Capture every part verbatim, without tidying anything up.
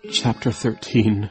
Chapter thirteen.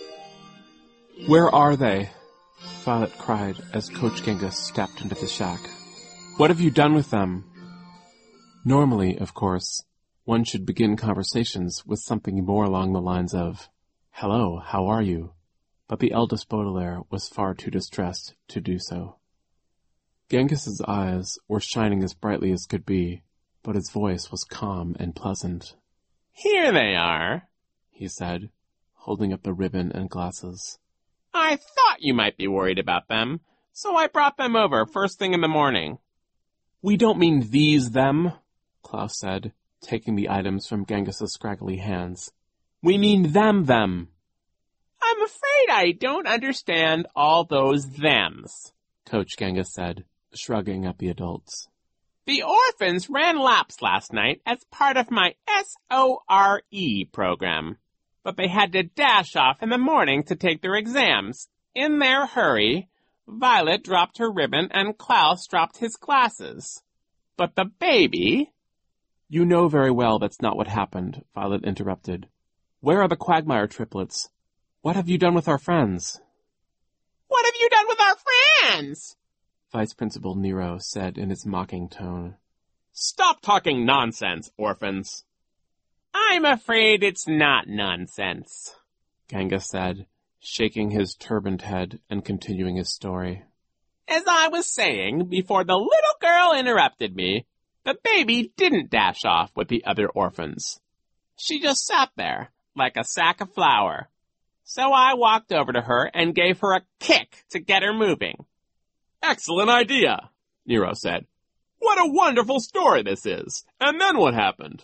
"Where are they?" Violet cried as Coach Genghis stepped into the shack. "What have you done with them?" Normally, of course, one should begin conversations with something more along the lines of, "Hello, how are you?" But the eldest Baudelaire was far too distressed to do so. Genghis's eyes were shining as brightly as could be, but his voice was calm and pleasant. "Here they are," he said, holding up the ribbon and glasses. "I thought you might be worried about them, so I brought them over first thing in the morning." "We don't mean these them," Klaus said, taking the items from Genghis's scraggly hands. "We mean them them." "I'm afraid I don't understand all those thems," Coach Genghis said, shrugging at the adults. "The orphans ran laps last night as part of my S O R E program. But they had to dash off in the morning to take their exams. In their hurry, Violet dropped her ribbon and Klaus dropped his glasses. But the baby—" "You know very well that's not what happened," Violet interrupted. "Where are the Quagmire triplets? What have you done with our friends?" "What have you done with our friends?" Vice Principal Nero said in his mocking tone. "Stop talking nonsense, orphans." "I'm afraid it's not nonsense," Genghis said, shaking his turbaned head and continuing his story. "As I was saying before the little girl interrupted me, the baby didn't dash off with the other orphans. She just sat there, like a sack of flour. So I walked over to her and gave her a kick to get her moving." "Excellent idea," Nero said. "What a wonderful story this is. And then what happened?"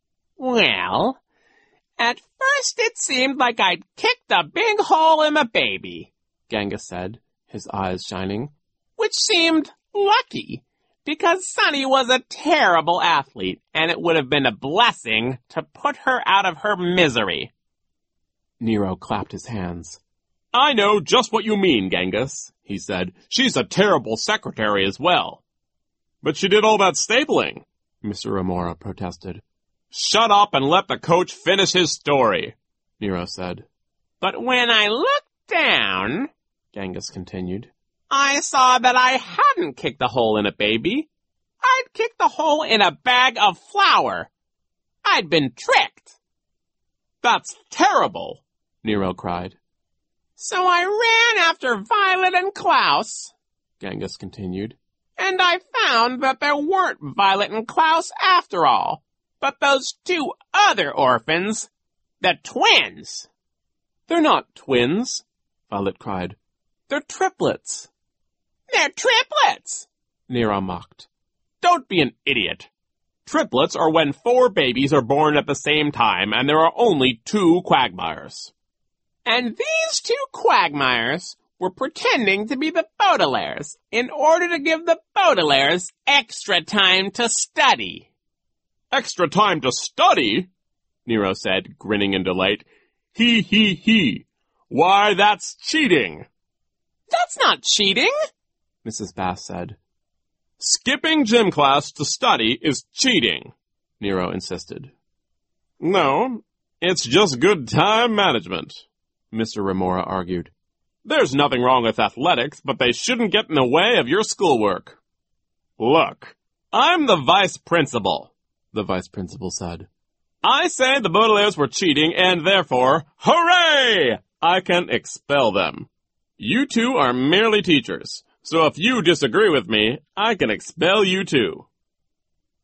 "Well, at first it seemed like I'd kicked a big hole in the baby," Genghis said, his eyes shining. "Which seemed lucky, because Sunny was a terrible athlete, and it would have been a blessing to put her out of her misery." Nero clapped his hands. "I know just what you mean, Genghis," he said. "She's a terrible secretary as well." "But she did all that stapling," Mister Remora protested. "Shut up and let the coach finish his story," Nero said. "But when I looked down," Genghis continued, "I saw that I hadn't kicked a hole in a baby. I'd kicked a hole in a bag of flour. I'd been tricked." "That's terrible," Nero cried. "So I ran after Violet and Klaus," Genghis continued, "and I found that there weren't Violet and Klaus after all, but those two other orphans, the twins." "They're not twins," Violet cried. "They're triplets." "They're triplets," Nero mocked. "Don't be an idiot. Triplets are when four babies are born at the same time and there are only two Quagmires." "And these two Quagmires were pretending to be the Baudelaires in order to give the Baudelaires extra time to study." "Extra time to study?" Nero said, grinning in delight. "He, he, he. Why, that's cheating." "That's not cheating," Missus Bass said. "Skipping gym class to study is cheating," Nero insisted. "No, it's just good time management," Mister Remora argued. "There's nothing wrong with athletics, but they shouldn't get in the way of your schoolwork." "Look, I'm the vice principal," the vice principal said. "I say the Baudelaires were cheating, and therefore, hooray! I can expel them. You two are merely teachers, so if you disagree with me, I can expel you too."